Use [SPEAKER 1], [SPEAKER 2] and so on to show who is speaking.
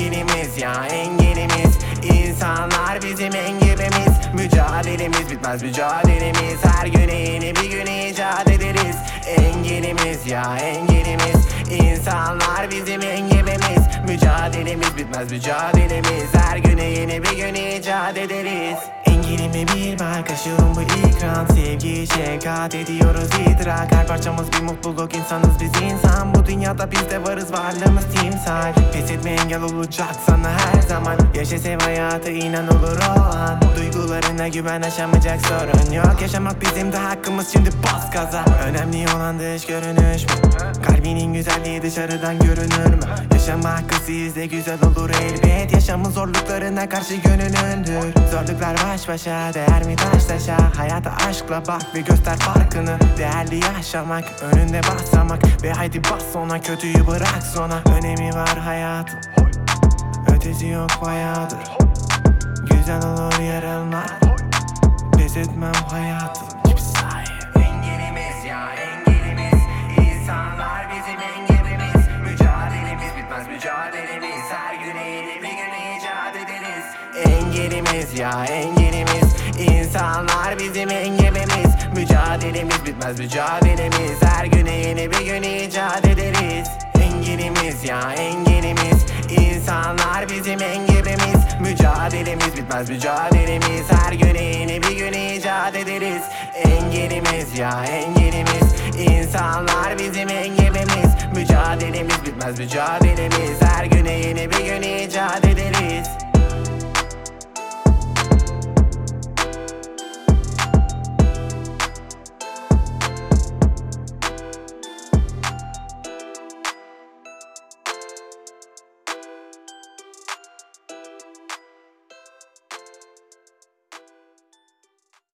[SPEAKER 1] engelimiz ya engelimiz. İnsanlar bizim engelimiz. Mücadelemiz bitmez mücadelemiz. Her güne yeni bir gün icat ederiz. Engelimiz ya engelimiz. İnsanlar bizim engelimiz. Mücadelemiz bitmez mücadelemiz. Her güne yeni bir gün icat ederiz. Engelime bir bak, aşıyorum bu ikram. Sevgi şefkat ediyoruz idrak. Her parçamız bir mutluluk, insanız biz insan. Bu dünyada biz de varız, varlığımız timsal. Pes etme, engel olacak sana her zaman. Yaşa sev hayatı, inan olur o an. Duygularına güven, aşamayacak sorun yok. Yaşamak bizim de hakkımız, şimdi bas gaza. Önemli olan dış görünüş mü? Kalbinin güzelliği dışarıdan görünür mü? Yaşamak sizde güzel olur elbet. Yaşamın zorluklarına karşı gönlünündür. Zorluklar baş başa, değer mi taş taşa? Hayata aşkla bak ve göster farkını. Değerli yaşamak, önünde basamak. Ve haydi bas ona, kötüyü bırak sona. Önemi var hayatın, ötesi yok bayağıdır. Güzel olur yarınlar, pes etmem hayatım. Engelimiz ya engelimiz. İnsanlar bizim engelimiz. Mücadelemiz bitmez mücadelemiz. Her güne yeni bir gün icat ederiz. Engelimiz ya engelimiz. İnsanlar bizim engelimiz. Mücadelemiz bitmez mücadelemiz. Her güne yeni bir gün icat ederiz. Engelimiz ya engelimiz. İnsanlar bizim engelimiz. Mücadelemiz bitmez mücadelemiz. Her güne yeni bir gün icat ederiz. Engelimiz ya engelimiz. İnsanlar bizim engelimiz. Mücadelemiz bitmez mücadelemiz. Her güne yeni bir gün icat ederiz.